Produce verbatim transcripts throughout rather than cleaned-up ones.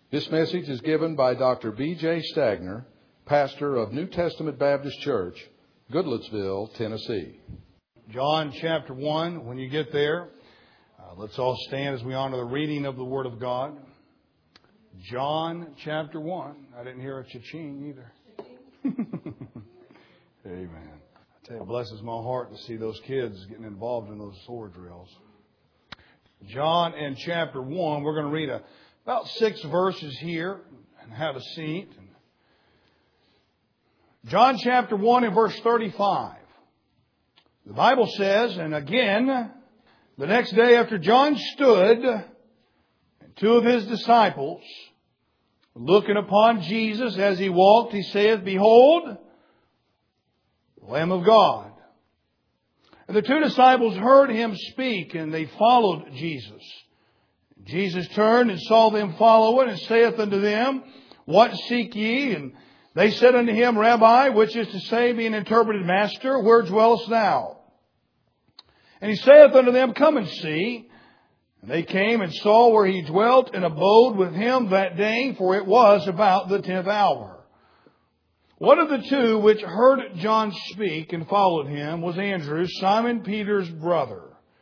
This message is given by Doctor B J Stagner, pastor of New Testament Baptist Church, Goodlettsville, Tennessee. John chapter one, when you get there, uh, let's all stand as we honor the reading of the Word of God. John chapter one. I didn't hear a cha-ching either. Amen. I tell you, it blesses my heart to see those kids getting involved in those sword drills. John and chapter one, we're going to read a, about six verses here and have a seat. John chapter one and verse thirty-five. The Bible says, and again, the next day after John stood, and two of his disciples, looking upon Jesus as he walked, he saith, Behold, the Lamb of God. And the two disciples heard him speak, and they followed Jesus. Jesus turned and saw them following, and saith unto them, What seek ye? And they said unto him, Rabbi, which is to say, being interpreted, Master, where dwellest thou? And he saith unto them, Come and see. And they came and saw where he dwelt, and abode with him that day, for it was about the tenth hour. One of the two which heard John speak and followed him was Andrew, Simon Peter's brother.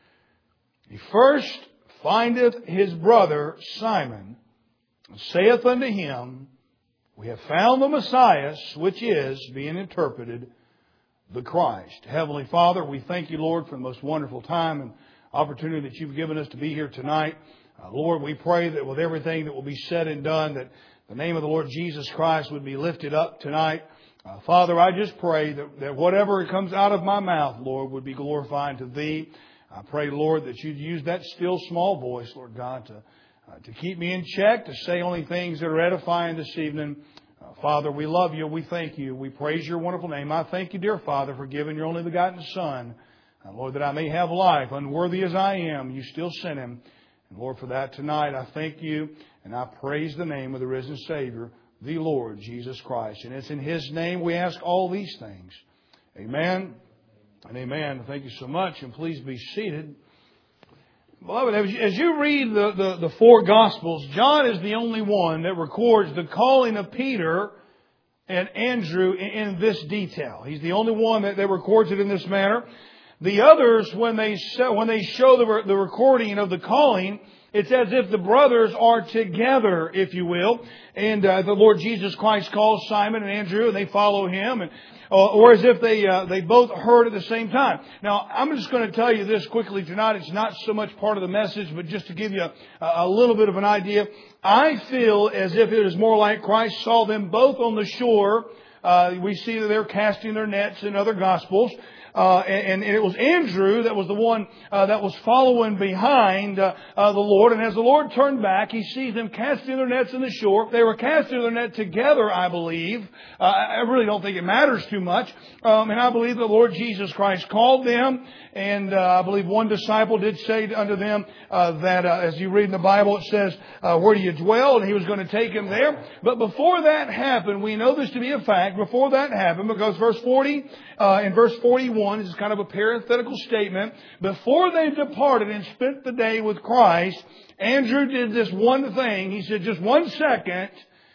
He first findeth his brother Simon, and saith unto him, We have found the Messiah, which is, being interpreted, the Christ. Heavenly Father, we thank you, Lord, for the most wonderful time and opportunity that you've given us to be here tonight. Uh, Lord, we pray that with everything that will be said and done, that the name of the Lord Jesus Christ would be lifted up tonight. Uh, Father, I just pray that, that whatever comes out of my mouth, Lord, would be glorifying to Thee. I pray, Lord, that you'd use that still small voice, Lord God, to, uh, to keep me in check, to say only things that are edifying this evening. Uh, Father, we love you. We thank you. We praise your wonderful name. I thank you, dear Father, for giving your only begotten Son. Uh, Lord, that I may have life. Unworthy as I am, you still sent him. And Lord, for that tonight, I thank you and I praise the name of the risen Savior, the Lord Jesus Christ. And it's in His name we ask all these things. Amen and amen. Thank you so much, and please be seated. Beloved, as you read the, the, the four Gospels, John is the only one that records the calling of Peter and Andrew in, in this detail. He's the only one that, that records it in this manner. The others, when they show, when they show the, the recording of the calling, it's as if the brothers are together, if you will. And uh, the Lord Jesus Christ calls Simon and Andrew, and they follow him. And uh, or as if they uh, they both heard at the same time. Now, I'm just going to tell you this quickly tonight. It's not so much part of the message, but just to give you a, a little bit of an idea. I feel as if it is more like Christ saw them both on the shore. Uh, we see that they're casting their nets in other Gospels. Uh, and, and it was Andrew that was the one uh, that was following behind uh, uh, the Lord. And as the Lord turned back, He sees them casting their nets in the shore. They were casting their net together, I believe. Uh, I really don't think it matters too much. Um, and I believe the Lord Jesus Christ called them. And uh, I believe one disciple did say unto them uh, that, uh, as you read in the Bible, it says, uh, where do you dwell? And He was going to take him there. But before that happened, we know this to be a fact. Before that happened, because verse forty, uh, in verse forty-one, this is kind of a parenthetical statement. Before they departed and spent the day with Christ, Andrew did this one thing. He said, just one second.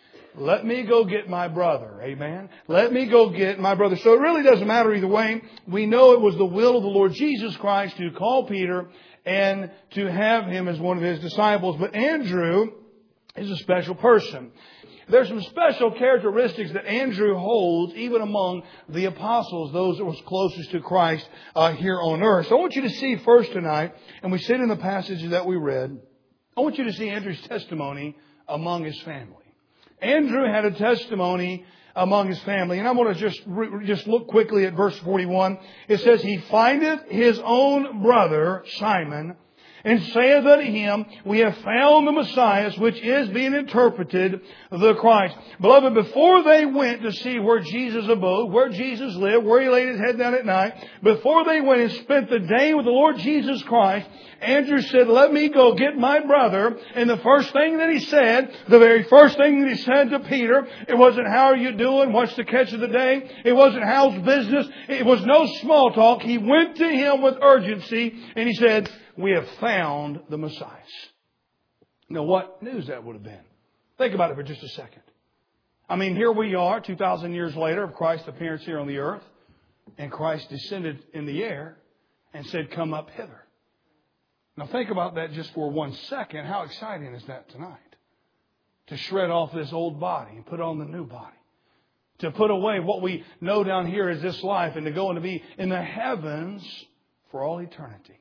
Let me go get my brother. Amen. Let me go get my brother. So it really doesn't matter either way. We know it was the will of the Lord Jesus Christ to call Peter and to have him as one of His disciples. But Andrew is a special person. There's some special characteristics that Andrew holds even among the apostles, those that was closest to Christ uh, here on earth. So I want you to see first tonight, and we see it in the passage that we read, I want you to see Andrew's testimony among his family. Andrew had a testimony among his family. And I want to just re- just look quickly at verse forty-one. It says, He findeth his own brother, Simon, and saith unto him, We have found the Messiah, which is being interpreted, the Christ. Beloved, before they went to see where Jesus abode, where Jesus lived, where He laid His head down at night, before they went and spent the day with the Lord Jesus Christ, Andrew said, let me go get my brother. And the first thing that he said, the very first thing that he said to Peter, it wasn't, how are you doing? What's the catch of the day? It wasn't, how's business? It was no small talk. He went to him with urgency and he said, we have found the Messiah. Now, what news that would have been. Think about it for just a second. I mean, here we are, two thousand years later of Christ's appearance here on the earth. And Christ descended in the air and said, come up hither. Now think about that just for one second. How exciting is that tonight? To shred off this old body and put on the new body. To put away what we know down here as this life and to go and to be in the heavens for all eternity.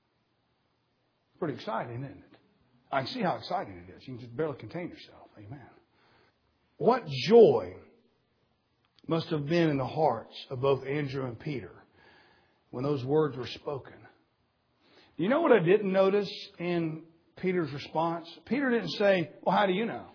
Pretty exciting, isn't it? I can see how exciting it is. You can just barely contain yourself. Amen. What joy must have been in the hearts of both Andrew and Peter when those words were spoken. You know what I didn't notice in Peter's response? Peter didn't say, well, how do you know?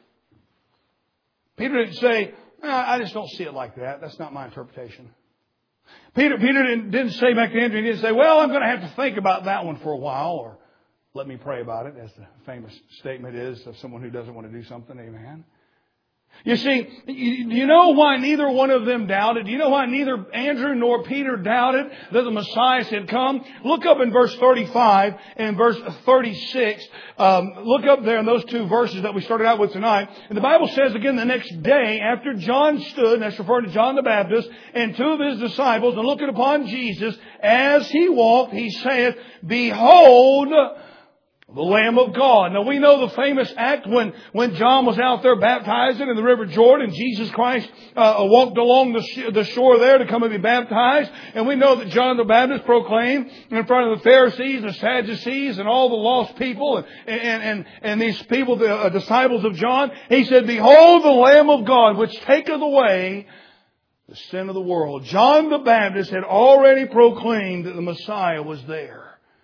Peter didn't say, I just don't see it like that. That's not my interpretation. Peter, Peter didn't, didn't say back to Andrew, he didn't say, well, I'm going to have to think about that one for a while, or let me pray about it, as the famous statement is of someone who doesn't want to do something. Amen. You see, do you know why neither one of them doubted? Do you know why neither Andrew nor Peter doubted that the Messiah had come? Look up in verse thirty-five and verse thirty-six. Um, look up there in those two verses that we started out with tonight. And the Bible says again the next day after John stood, and that's referring to John the Baptist, and two of his disciples, and looking upon Jesus, as he walked, he saith, Behold, the Lamb of God. Now we know the famous act when, when John was out there baptizing in the River Jordan. Jesus Christ uh, walked along the, sh- the shore there to come and be baptized. And we know that John the Baptist proclaimed in front of the Pharisees, the Sadducees, and all the lost people, and, and, and, and these people, the uh, disciples of John, he said, Behold the Lamb of God, which taketh away the sin of the world. John the Baptist had already proclaimed that the Messiah was there.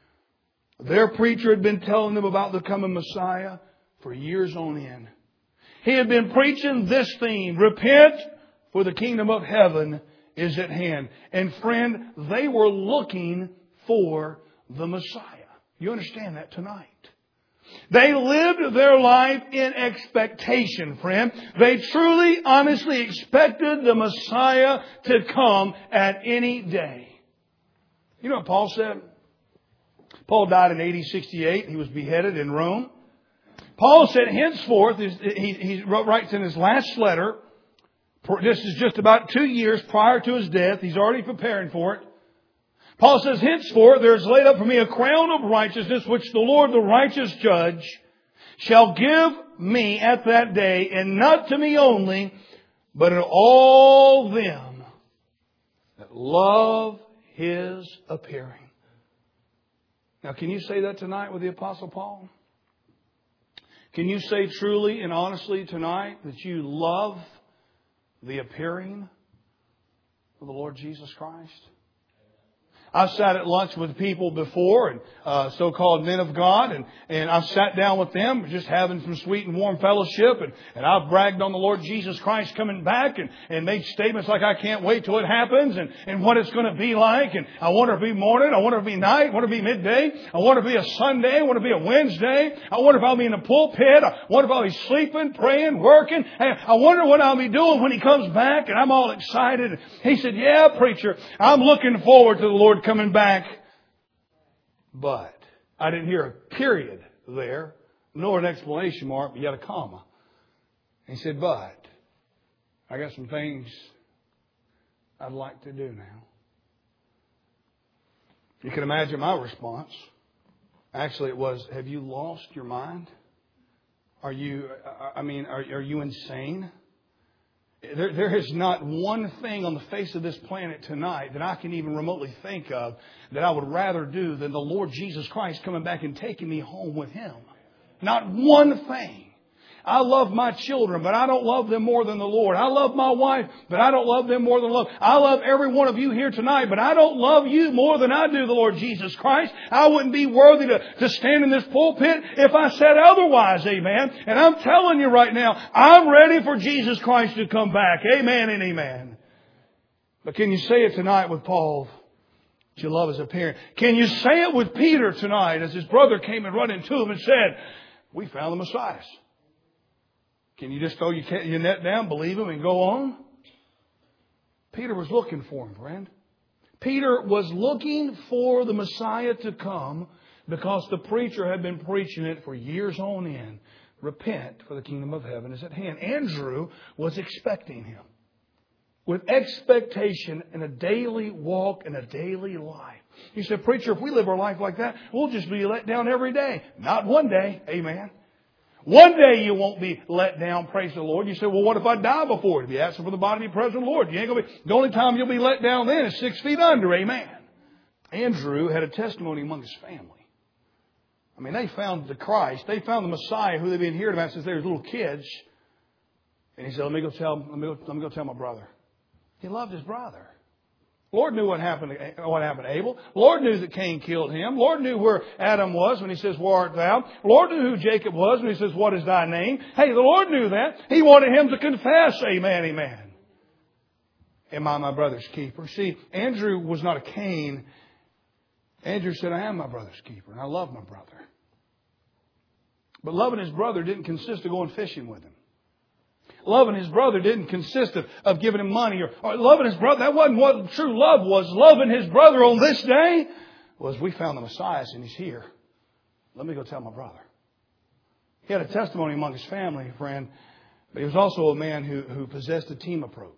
Their preacher had been telling them about the coming Messiah for years on end. He had been preaching this theme, repent, for the kingdom of heaven is at hand. And friend, they were looking for the Messiah. You understand that tonight? They lived their life in expectation, friend. They truly, honestly expected the Messiah to come at any day. You know what Paul said? Paul died in A D sixty-eight. He was beheaded in Rome. Paul said, henceforth, he, he writes in his last letter, this is just about two years prior to his death. He's already preparing for it. Paul says, henceforth, there is laid up for me a crown of righteousness, which the Lord, the righteous judge, shall give me at that day, and not to me only, but to all them that love His appearing. Now, can you say that tonight with the Apostle Paul? Can you say truly and honestly tonight that you love the appearing of the Lord Jesus Christ? I've sat at lunch with people before, and uh, so-called men of God, and, and I've sat down with them just having some sweet and warm fellowship, and, and I've bragged on the Lord Jesus Christ coming back, and, and made statements like, I can't wait till it happens, and, and what it's going to be like, and I want it to be morning, I want it to be night, I want it to be midday, I want it to be a Sunday, I want it to be a Wednesday, I wonder if I'll be in the pulpit, I wonder if I'll be sleeping, praying, working, and I wonder what I'll be doing when He comes back, and I'm all excited. He said, yeah, preacher, I'm looking forward to the Lord coming back. But I didn't hear a period there, nor an exclamation mark, but yet a comma. He said, but I got some things I'd like to do now. You can imagine my response. Actually, it was, have you lost your mind? Are you, I mean, are, are you insane? There, there is not one thing on the face of this planet tonight that I can even remotely think of that I would rather do than the Lord Jesus Christ coming back and taking me home with Him. Not one thing. I love my children, but I don't love them more than the Lord. I love my wife, but I don't love them more than love. I love every one of you here tonight, but I don't love you more than I do the Lord Jesus Christ. I wouldn't be worthy to, to stand in this pulpit if I said otherwise, amen. And I'm telling you right now, I'm ready for Jesus Christ to come back, amen and amen. But can you say it tonight with Paul? That you love His appearing. Can you say it with Peter tonight as his brother came and running to him and said, we found the Messiah? Can you just throw your net down, believe Him, and go on? Peter was looking for Him, friend. Peter was looking for the Messiah to come because the preacher had been preaching it for years on end. Repent, for the kingdom of heaven is at hand. Andrew was expecting Him with expectation in a daily walk and a daily life. He said, preacher, if we live our life like that, we'll just be let down every day. Not one day. Amen. One day you won't be let down, praise the Lord. You say, well, what if I die before it? If you ask for the body of the present Lord, you ain't gonna be, the only time you'll be let down then is six feet under. Amen. Andrew had a testimony among his family. I mean, they found the Christ. They found the Messiah who they've been hearing about since they were little kids. And he said, let me go tell, let me go, let me go tell my brother. He loved his brother. Lord knew what happened to, what happened to Abel. Lord knew that Cain killed him. Lord knew where Adam was when He says, where art thou? Lord knew who Jacob was when He says, what is thy name? Hey, the Lord knew that. He wanted him to confess, amen, amen. Am I my brother's keeper? See, Andrew was not a Cain. Andrew said, I am my brother's keeper, and I love my brother. But loving his brother didn't consist of going fishing with him. Loving his brother didn't consist of, of giving him money or, or loving his brother. That wasn't what true love was. Loving his brother on this day was, we found the Messiah and He's here. Let me go tell my brother. He had a testimony among his family, friend, but he was also a man who, who possessed a team approach.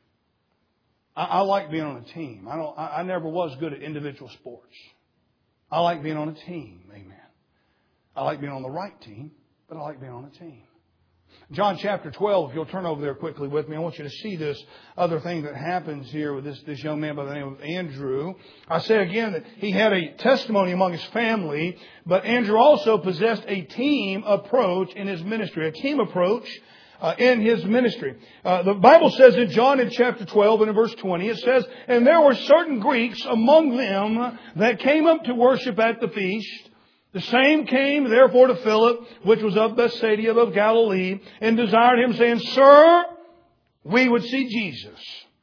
I, I like being on a team. I don't. I, I never was good at individual sports. I like being on a team. Amen. I like being on the right team, but I like being on a team. John chapter twelve, if you'll turn over there quickly with me, I want you to see this other thing that happens here with this, this young man by the name of Andrew. I say again that he had a testimony among his family, but Andrew also possessed a team approach in his ministry, a team approach uh, in his ministry. Uh, the Bible says in John in chapter twelve and in verse twenty, it says, and there were certain Greeks among them that came up to worship at the feast. The same came therefore to Philip, which was of Bethsaida of Galilee, and desired him, saying, Sir, we would see Jesus.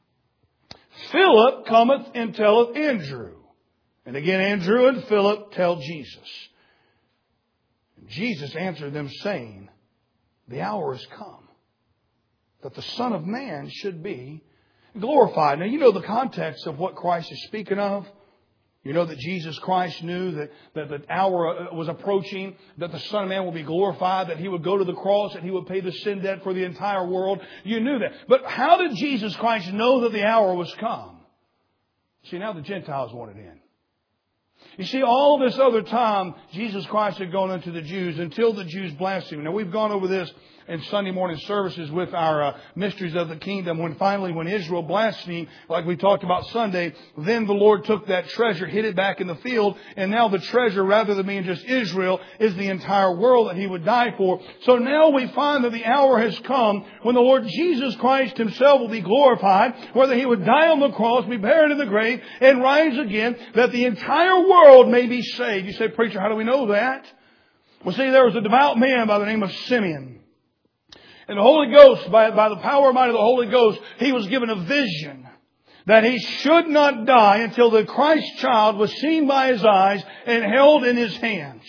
Philip cometh and telleth Andrew. And again Andrew and Philip tell Jesus. And Jesus answered them, saying, the hour is come, that the Son of Man should be glorified. Now you know the context of what Christ is speaking of. You know that Jesus Christ knew that, that the hour was approaching, that the Son of Man will be glorified, that He would go to the cross, that He would pay the sin debt for the entire world. You knew that. But how did Jesus Christ know that the hour was come? See, now the Gentiles wanted in. You see, all this other time, Jesus Christ had gone unto the Jews until the Jews blasphemed. Now, we've gone over this in Sunday morning services with our uh, mysteries of the kingdom. When finally, when Israel blasphemed, like we talked about Sunday, then the Lord took that treasure, hid it back in the field, and now the treasure, rather than being just Israel, is the entire world that He would die for. So now we find that the hour has come when the Lord Jesus Christ Himself will be glorified, whether He would die on the cross, be buried in the grave, and rise again, that the entire world may be saved. You say, preacher, how do we know that? Well, see, there was a devout man by the name of Simeon. And the Holy Ghost, by, by the power and might of the Holy Ghost, he was given a vision that he should not die until the Christ child was seen by his eyes and held in his hands.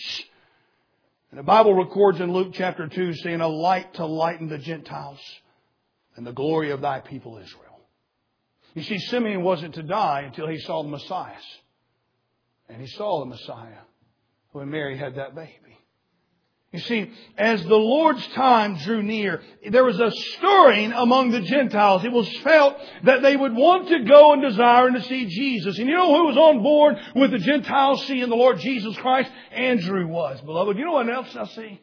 And the Bible records in Luke chapter two, saying, a light to lighten the Gentiles and the glory of thy people Israel. You see, Simeon wasn't to die until he saw the Messiah. And he saw the Messiah when Mary had that baby. You see, as the Lord's time drew near, there was a stirring among the Gentiles. It was felt that they would want to go and desire and to see Jesus. And you know who was on board with the Gentiles seeing the Lord Jesus Christ? Andrew was, beloved. You know what else I see?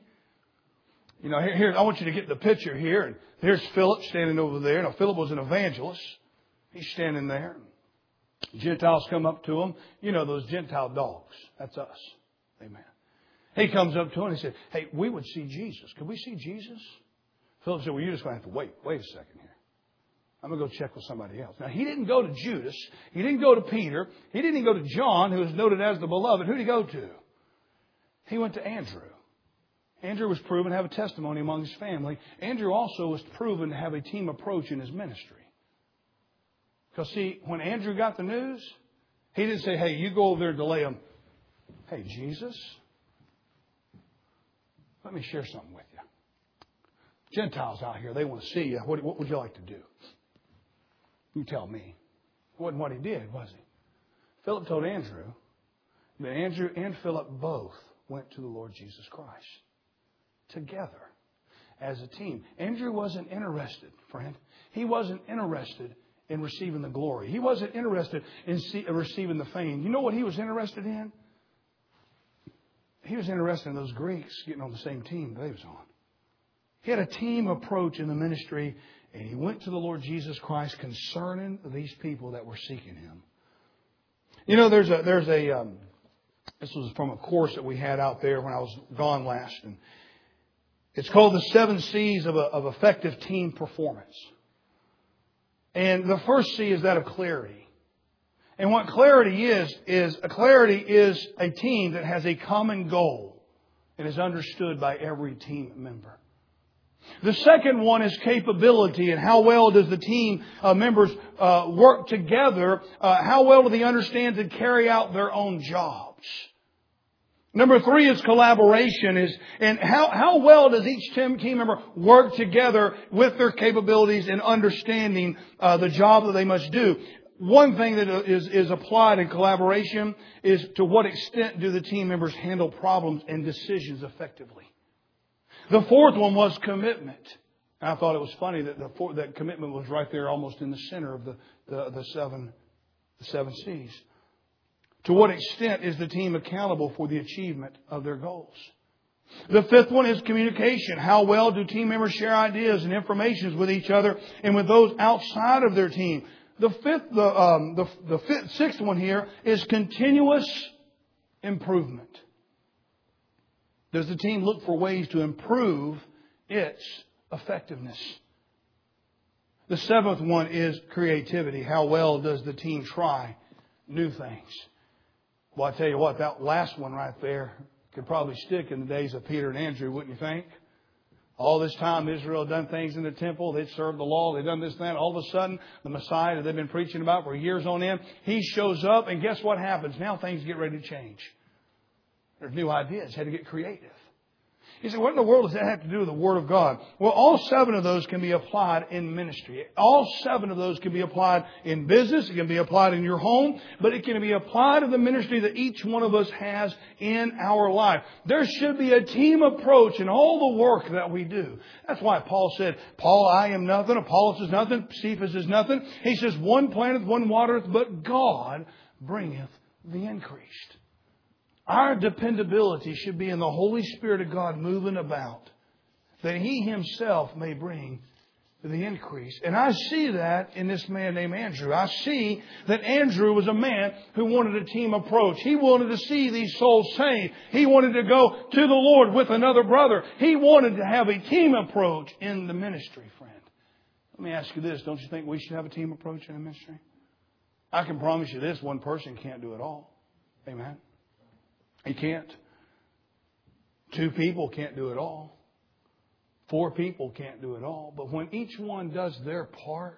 You know, here, here I want you to get the picture here. And here's Philip standing over there. Now, Philip was an evangelist. He's standing there. Gentiles come up to him. You know those Gentile dogs. That's us. Amen. He comes up to him and he said, hey, we would see Jesus. Could we see Jesus? Philip said, well, you're just going to have to wait. Wait a second here. I'm going to go check with somebody else. Now, he didn't go to Judas. He didn't go to Peter. He didn't even go to John, who is noted as the beloved. Who did he go to? He went to Andrew. Andrew was proven to have a testimony among his family. Andrew also was proven to have a team approach in his ministry. Because, see, when Andrew got the news, he didn't say, hey, you go over there and delay him. Hey, Jesus, let me share something with you. Gentiles out here, they want to see you. What, what would you like to do? You tell me. It wasn't what he did, was he? Philip told Andrew that Andrew and Philip both went to the Lord Jesus Christ together. as a team. Andrew wasn't interested, friend. He wasn't interested in receiving the glory. He wasn't interested in see, receiving the fame. You know what he was interested in? He was interested in those Greeks getting on the same team that he was on. He had a team approach in the ministry, and he went to the Lord Jesus Christ concerning these people that were seeking Him. You know, there's a there's a um, this was from a course that we had out there when I was gone last, and it's called the Seven C's of, a, of Effective Team Performance. And the first C is that of clarity. And what clarity is, is a clarity is a team that has a common goal and is understood by every team member. The second one is capability, and how well does the team uh, members uh, work together? Uh, how well do they understand to carry out their own jobs? Number three is collaboration, is and how, how well does each team, team member work together with their capabilities and understanding uh, the job that they must do. One thing that is, is applied in collaboration is to what extent do the team members handle problems and decisions effectively. The fourth one was commitment. I thought it was funny that the four, that commitment was right there almost in the center of the, the, the seven the seven C's. To what extent is the team accountable for the achievement of their goals? The fifth one is communication. How well do team members share ideas and information with each other and with those outside of their team? The fifth, the um, the, the fifth, sixth one here is continuous improvement. Does the team look for ways to improve its effectiveness? The seventh one is creativity. How well does the team try new things? Well, I tell you what, that last one right there could probably stick in the days of Peter and Andrew, wouldn't you think? All this time Israel had done things in the temple. They'd served the law. They'd done this and that. All of a sudden, the Messiah that they've been preaching about for years on end, He shows up, and guess what happens? Now things get ready to change. There's new ideas. Had to get creative. You say, what in the world does that have to do with the Word of God? Well, all seven of those can be applied in ministry. All seven of those can be applied in business. It can be applied in your home. But it can be applied to the ministry that each one of us has in our life. There should be a team approach in all the work that we do. That's why Paul said, Paul, I am nothing. Apollos is nothing. Cephas is nothing. He says, one planteth, one watereth, but God bringeth the increase. Our dependability should be in the Holy Spirit of God moving about, that He Himself may bring the increase. And I see that in this man named Andrew. I see that Andrew was a man who wanted a team approach. He wanted to see these souls saved. He wanted to go to the Lord with another brother. He wanted to have a team approach in the ministry, friend. Let me ask you this. Don't you think we should have a team approach in the ministry? I can promise you this. One person can't do it all. Amen. He can't. Two people can't do it all. Four people can't do it all. But when each one does their part,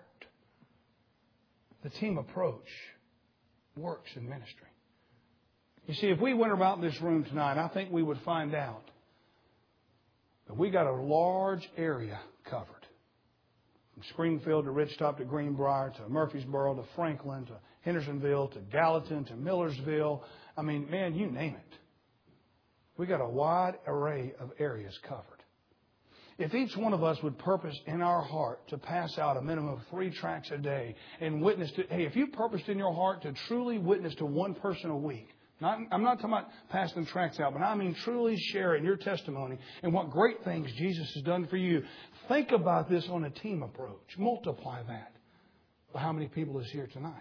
the team approach works in ministry. You see, if we went about this room tonight, I think we would find out that we got a large area covered. From Springfield to Ridgetop to Greenbrier to Murfreesboro to Franklin to Hendersonville to Gallatin to Millersville. I mean, man, you name it. We got a wide array of areas covered. If each one of us would purpose in our heart to pass out a minimum of three tracts a day and witness to, hey, if you purposed in your heart to truly witness to one person a week, not, I'm not talking about passing tracts out, but I mean truly sharing your testimony and what great things Jesus has done for you. Think about this on a team approach. Multiply that by how many people is here tonight.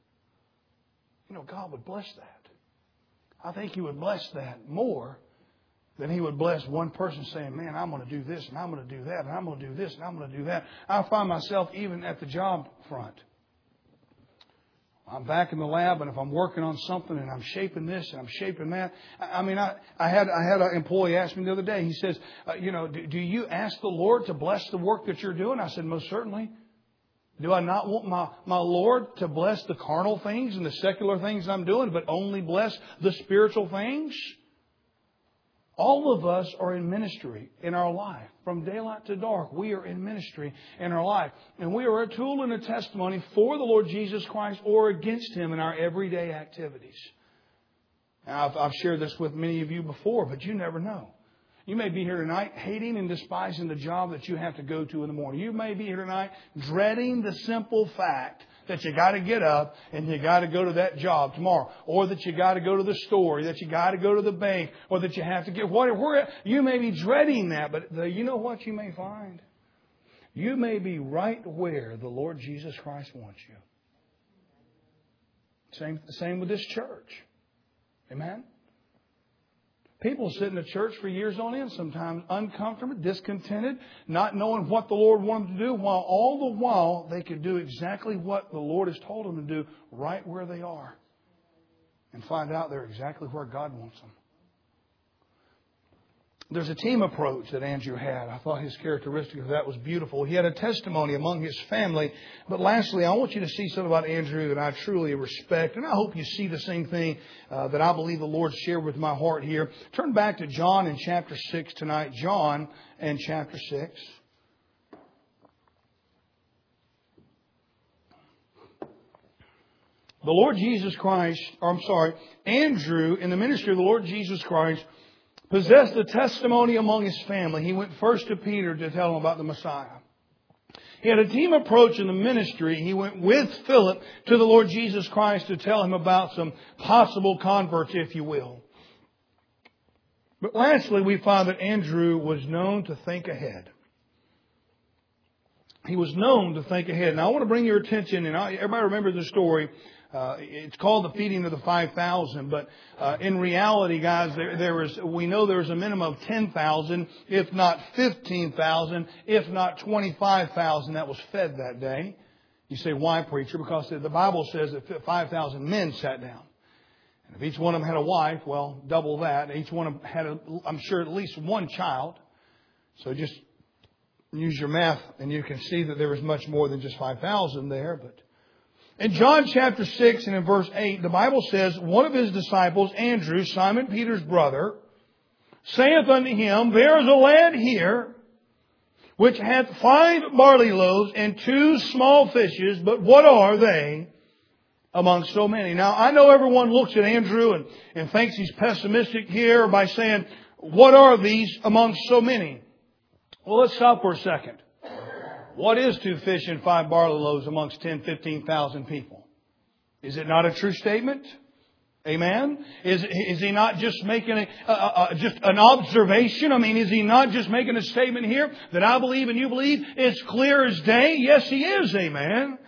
You know, God would bless that. I think He would bless that more than He would bless one person saying, man, I'm going to do this and I'm going to do that and I'm going to do this and I'm going to do that. I find myself even at the job front. I'm back in the lab, and if I'm working on something and I'm shaping this and I'm shaping that, I mean, I, I had I had an employee ask me the other day. He says, uh, you know, do, do you ask the Lord to bless the work that you're doing? I said, most certainly. Do I not want my, my Lord to bless the carnal things and the secular things I'm doing, but only bless the spiritual things? All of us are in ministry in our life. From daylight to dark, we are in ministry in our life. And we are a tool and a testimony for the Lord Jesus Christ or against Him in our everyday activities. Now, I've, I've shared this with many of you before, but you never know. You may be here tonight hating and despising the job that you have to go to in the morning. You may be here tonight dreading the simple fact that you got to get up and you got to go to that job tomorrow, or that you got to go to the store, or that you got to go to the bank, or that you have to get whatever. You may be dreading that, but the, you know what you may find? You may be right where the Lord Jesus Christ wants you. Same, same with this church. Amen? People sit in the church for years on end, sometimes uncomfortable, discontented, not knowing what the Lord wanted them to do, while all the while they could do exactly what the Lord has told them to do right where they are. And find out they're exactly where God wants them. There's a team approach that Andrew had. I thought his characteristic of that was beautiful. He had a testimony among his family. But lastly, I want you to see something about Andrew that I truly respect. And I hope you see the same thing uh, that I believe the Lord shared with my heart here. Turn back to John in chapter six tonight. John and chapter six. The Lord Jesus Christ, or I'm sorry, Andrew, in the ministry of the Lord Jesus Christ, possessed the testimony among his family. He went first to Peter to tell him about the Messiah. He had a team approach in the ministry. He went with Philip to the Lord Jesus Christ to tell him about some possible converts, if you will. But lastly, we find that Andrew was known to think ahead. He was known to think ahead. Now, I want to bring your attention, and I, everybody remembers the story. Uh, it's called the feeding of the five thousand, but uh, in reality, guys, there, there was, we know there was a minimum of ten thousand, if not fifteen thousand, if not twenty-five thousand that was fed that day. You say, why, preacher? Because the Bible says that five thousand men sat down. And if each one of them had a wife, well, double that. Each one of them had, a, I'm sure, at least one child. So just use your math and you can see that there was much more than just five thousand there, but in John chapter six and in verse eight, the Bible says, one of his disciples, Andrew, Simon Peter's brother, saith unto him, there is a lad here which hath five barley loaves and two small fishes, but what are they among so many? Now, I know everyone looks at Andrew and, and thinks he's pessimistic here by saying, what are these among so many? Well, let's stop for a second. What is two fish and five barley loaves amongst ten, fifteen thousand people? Is it not a true statement? Amen? Is, is he not just making a, a, a, just an observation? I mean, is he not just making a statement here that I believe and you believe? It's clear as day. Yes, he is. Amen.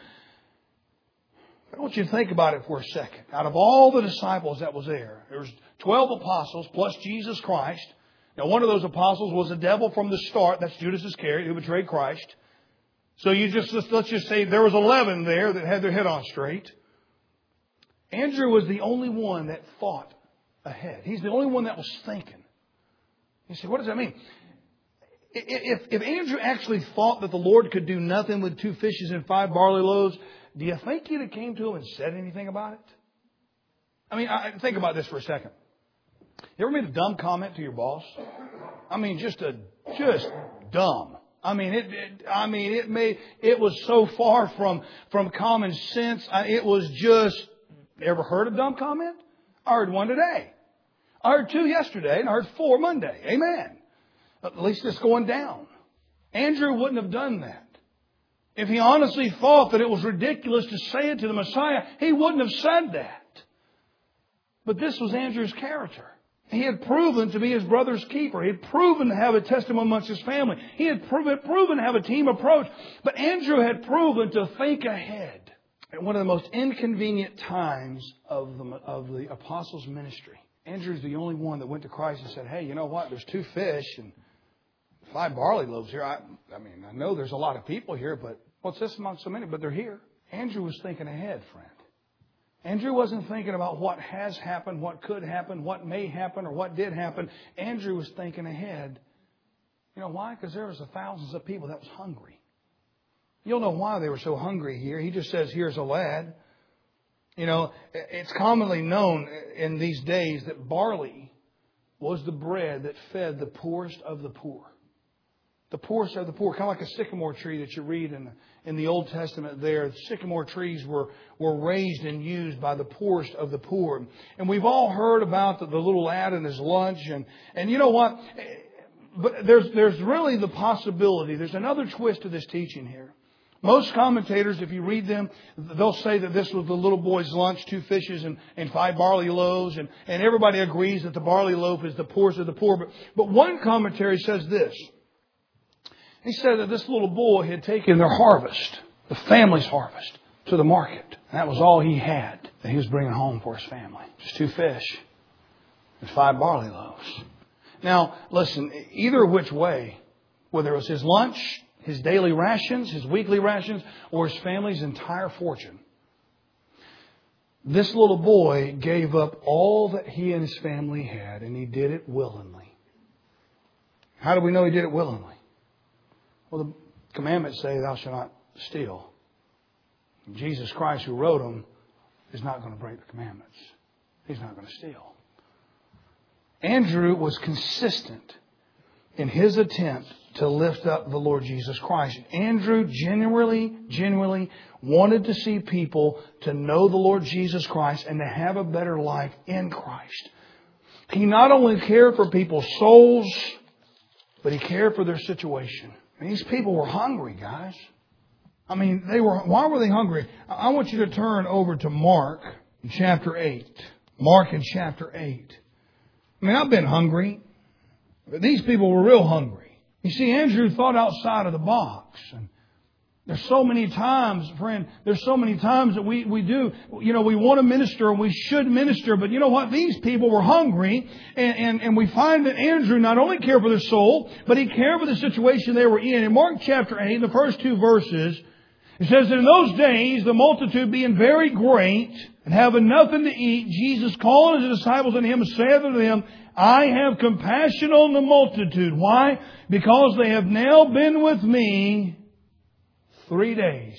I want you to think about it for a second. Out of all the disciples that was there, there was twelve apostles plus Jesus Christ. Now, one of those apostles was a devil from the start. That's Judas Iscariot, who betrayed Christ. So you just, let's just say there was eleven there that had their head on straight. Andrew was the only one that thought ahead. He's the only one that was thinking. You say, what does that mean? If, if Andrew actually thought that the Lord could do nothing with two fishes and five barley loaves, do you think he'd have came to him and said anything about it? I mean, I, think about this for a second. You ever made a dumb comment to your boss? I mean, just a, just dumb. I mean, it, it, I mean, it made, it was so far from, from common sense. It was just, ever heard a dumb comment? I heard one today. I heard two yesterday and I heard four Monday. Amen. At least it's going down. Andrew wouldn't have done that. If he honestly thought that it was ridiculous to say it to the Messiah, he wouldn't have said that. But this was Andrew's character. He had proven to be his brother's keeper. He had proven to have a testimony amongst his family. He had proven, proven to have a team approach. But Andrew had proven to think ahead. At one of the most inconvenient times of the, of the apostles' ministry, Andrew's the only one that went to Christ and said, hey, you know what? There's two fish and five barley loaves here. I, I mean, I know there's a lot of people here, but what's this among so many? But they're here. Andrew was thinking ahead, friend. Andrew wasn't thinking about what has happened, what could happen, what may happen, or what did happen. Andrew was thinking ahead. You know why? Because there was thousands of people that was hungry. You'll know why they were so hungry here. He just says, here's a lad. You know, it's commonly known in these days that barley was the bread that fed the poorest of the poor. The poorest of the poor, kind of like a sycamore tree that you read in the, in the Old Testament there. Sycamore trees were, were raised and used by the poorest of the poor. And we've all heard about the, the little lad and his lunch. And, and you know what? but there's, there's really the possibility, there's another twist to this teaching here. Most commentators, if you read them, they'll say that this was the little boy's lunch, two fishes and, and five barley loaves. And, and everybody agrees that the barley loaf is the poorest of the poor. But, but one commentary says this. He said that this little boy had taken their harvest, the family's harvest, to the market. And that was all he had that he was bringing home for his family. Just two fish and five barley loaves. Now, listen, either which way, whether it was his lunch, his daily rations, his weekly rations, or his family's entire fortune, this little boy gave up all that he and his family had, and he did it willingly. How do we know he did it willingly? Well, the commandments say, thou shalt not steal. Jesus Christ, who wrote them, is not going to break the commandments. He's not going to steal. Andrew was consistent in his attempt to lift up the Lord Jesus Christ. Andrew genuinely, genuinely wanted to see people to know the Lord Jesus Christ and to have a better life in Christ. He not only cared for people's souls, but he cared for their situation. These people were hungry, guys. I mean, they were. Why were they hungry? I want you to turn over to Mark in chapter eight. Mark in chapter eight. I mean, I've been hungry, but these people were real hungry. You see, Andrew thought outside of the box. And there's so many times, friend, there's so many times that we, we do, you know, we want to minister and we should minister. But you know what? These people were hungry. And, and, and we find that Andrew not only cared for their soul, but he cared for the situation they were in. In Mark chapter eight, the first two verses, it says that in those days, the multitude being very great and having nothing to eat, Jesus called his disciples unto him and said unto them, I have compassion on the multitude. Why? Because they have now been with me three days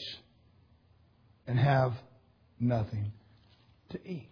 and have nothing to eat.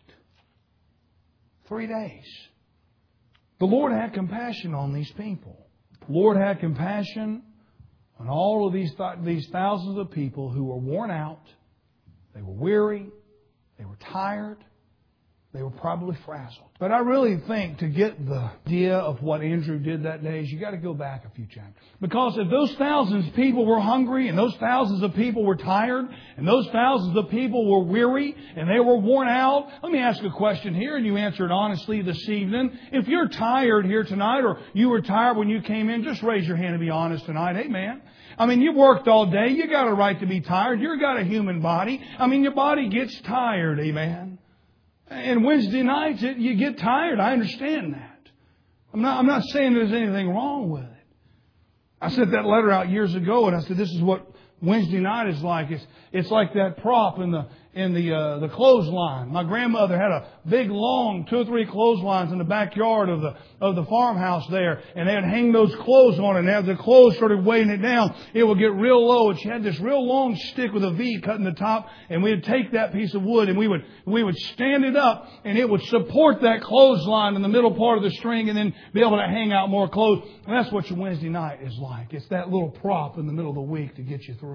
Three days. The Lord had compassion on these people. The Lord had compassion on all of these, th- these thousands of people who were worn out. They were weary. They were tired. They were probably frazzled. But I really think to get the idea of what Andrew did that day is you got to go back a few chapters. Because if those thousands of people were hungry and those thousands of people were tired and those thousands of people were weary and they were worn out, let me ask a question here and you answer it honestly this evening. If you're tired here tonight or you were tired when you came in, just raise your hand and be honest tonight. Amen. I mean, you worked all day. You got a right to be tired. You've got a human body. I mean, your body gets tired. Amen. And Wednesday nights, it, you get tired. I understand that. I'm not, I'm not saying there's anything wrong with it. I sent that letter out years ago and I said, this is what Wednesday night is like. It's, it's like that prop in the, in the, uh, the clothesline. My grandmother had a big, long, two or three clotheslines in the backyard of the, of the farmhouse there. And they'd hang those clothes on it. And as the clothes started weighing it down, it would get real low. And she had this real long stick with a V cut in the top. And we'd take that piece of wood and we would, we would stand it up and it would support that clothesline in the middle part of the string and then be able to hang out more clothes. And that's what your Wednesday night is like. It's that little prop in the middle of the week to get you through.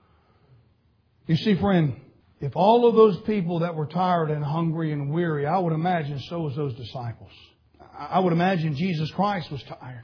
You see, friend, if all of those people that were tired and hungry and weary, I would imagine so was those disciples. I would imagine Jesus Christ was tired.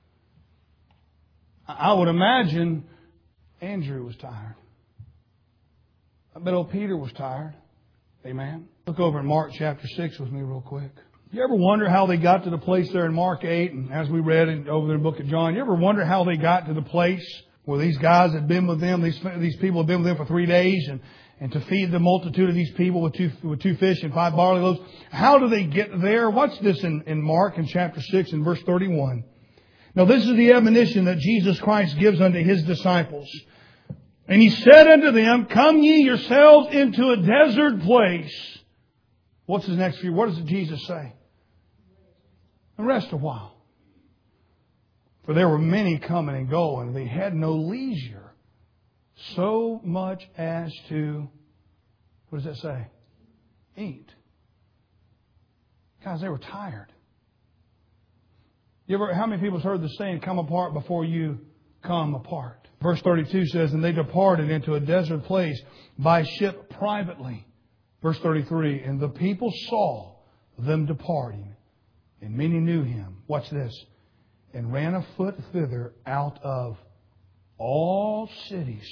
I would imagine Andrew was tired. I bet old Peter was tired. Amen. Look over in Mark chapter six with me real quick. You ever wonder how they got to the place there in Mark eight, and as we read in, over there in the book of John, you ever wonder how they got to the place where these guys had been with them, these these people had been with them for three days, and, and to feed the multitude of these people with two with two fish and five barley loaves? How do they get there? Watch this in, in Mark in chapter six and verse thirty-one. Now this is the admonition that Jesus Christ gives unto His disciples. And He said unto them, come ye yourselves into a desert place. What's the next few? What does Jesus say? And rest a while. For there were many coming and going, and they had no leisure, so much as to, what does that say? Eat. Guys, they were tired. You ever, how many people have heard the saying, come apart before you come apart? Verse thirty-two says, and they departed into a desert place by ship privately. Verse thirty-three, and the people saw them departing, and many knew Him. Watch this. and ran afoot thither out of all cities.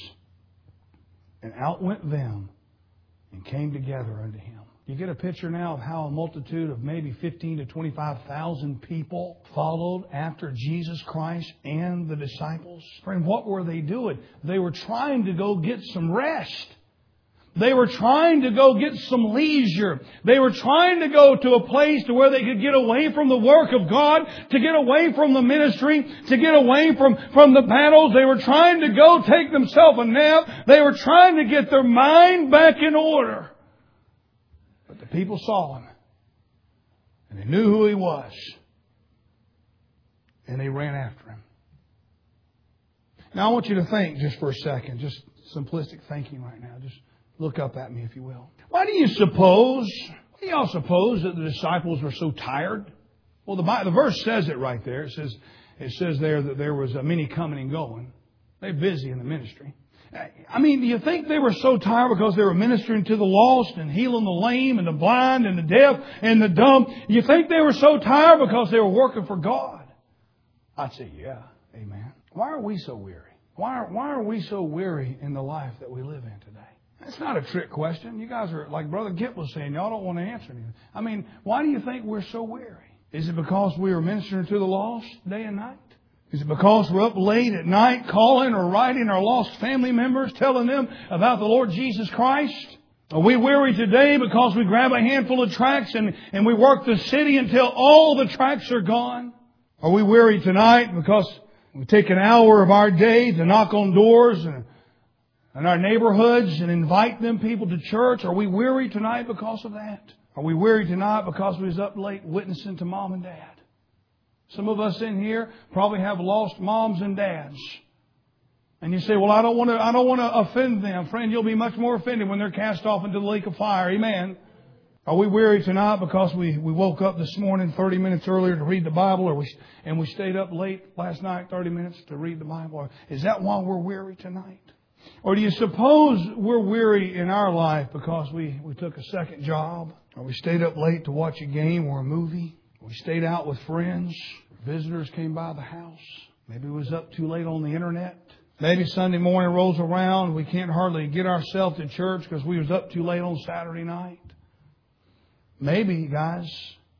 And out went them and came together unto him. You get a picture now of how a multitude of maybe fifteen to twenty-five thousand people followed after Jesus Christ and the disciples. Friend, what were they doing? They were trying to go get some rest. They were trying to go get some leisure. They were trying to go to a place to where they could get away from the work of God, to get away from the ministry, to get away from, from the battles. They were trying to go take themselves a nap. They were trying to get their mind back in order. But the people saw him. And they knew who he was. And they ran after him. Now I want you to think just for a second. Just simplistic thinking right now. Just look up at me, if you will. Why do you suppose, why do y'all suppose that the disciples were so tired? Well, the, Bible, the verse says it right there. It says, it says there that there was many coming and going. They're busy in the ministry. I mean, do you think they were so tired because they were ministering to the lost and healing the lame and the blind and the deaf and the dumb? You think they were so tired because they were working for God? I'd say, yeah, amen. Why are we so weary? Why are, why are we so weary in the life that we live in today? That's not a trick question. You guys are, like Brother Gitt was saying, y'all don't want to answer anything. I mean, why do you think we're so weary? Is it because we are ministering to the lost day and night? Is it because we're up late at night calling or writing our lost family members, telling them about the Lord Jesus Christ? Are we weary today because we grab a handful of tracts and, and we work the city until all the tracts are gone? Are we weary tonight because we take an hour of our day to knock on doors and in our neighborhoods and invite them people to church? Are we weary tonight because of that? Are we weary tonight because we was up late witnessing to mom and dad? Some of us in here probably have lost moms and dads. And you say, well, I don't want to, I don't want to offend them. Friend, you'll be much more offended when they're cast off into the lake of fire. Amen. Are we weary tonight because we, we woke up this morning thirty minutes earlier to read the Bible, or we, and we stayed up late last night thirty minutes to read the Bible? Is that why we're weary tonight? Or do you suppose we're weary in our life because we, we took a second job? Or we stayed up late to watch a game or a movie? Or we stayed out with friends? Visitors came by the house? Maybe we was up too late on the internet? Maybe Sunday morning rolls around, we can't hardly get ourselves to church because we was up too late on Saturday night? Maybe, guys,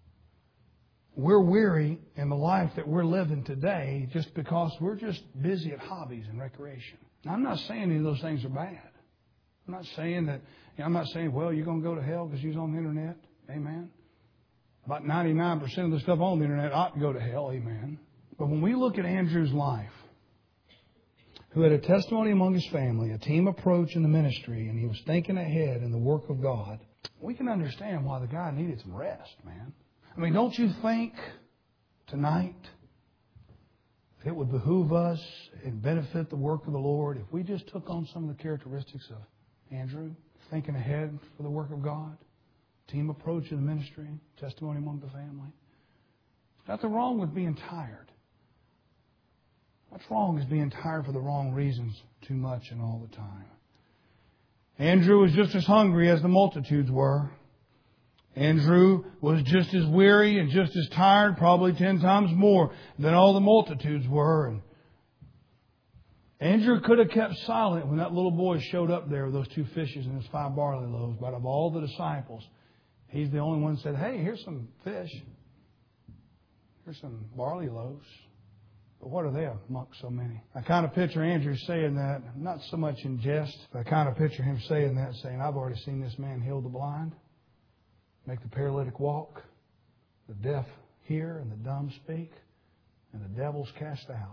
we're weary in the life that we're living today just because we're just busy at hobbies and recreation. Now, I'm not saying any of those things are bad. I'm not saying that, you know, I'm not saying, well, you're going to go to hell because you're on the internet. Amen. About ninety-nine percent of the stuff on the internet ought to go to hell. Amen. But when we look at Andrew's life, who had a testimony among his family, a team approach in the ministry, and he was thinking ahead in the work of God, we can understand why the guy needed some rest, man. I mean, don't you think tonight it would behoove us and benefit the work of the Lord if we just took on some of the characteristics of Andrew, thinking ahead for the work of God, team approach in the ministry, testimony among the family? There's nothing wrong with being tired. What's wrong is being tired for the wrong reasons too much and all the time. Andrew was just as hungry as the multitudes were. Andrew was just as weary and just as tired, probably ten times more than all the multitudes were. And Andrew could have kept silent when that little boy showed up there with those two fishes and his five barley loaves. But of all the disciples, he's the only one that said, hey, here's some fish. Here's some barley loaves. But what are they amongst so many? I kind of picture Andrew saying that, not so much in jest, but I kind of picture him saying that, saying, I've already seen this man heal the blind, make the paralytic walk, the deaf hear, and the dumb speak, and the devils cast out.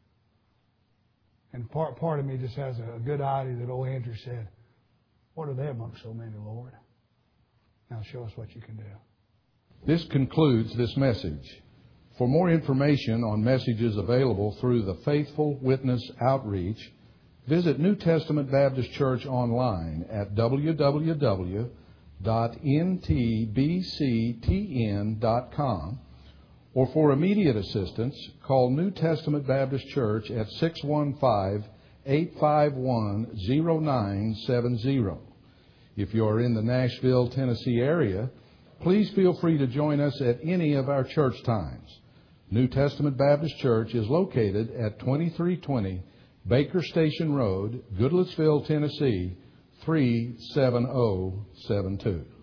And part, part of me just has a good idea that old Andrew said, what are they amongst so many, Lord? Now show us what you can do. This concludes this message. For more information on messages available through the Faithful Witness Outreach, visit New Testament Baptist Church online at w w w dot n t b c t n dot com, or for immediate assistance, call New Testament Baptist Church at six one five, eight five one, zero nine seven zero. If you are in the Nashville, Tennessee area, please feel free to join us at any of our church times. New Testament Baptist Church is located at twenty-three twenty Baker Station Road, Goodlettsville, Tennessee, three seven zero seven two.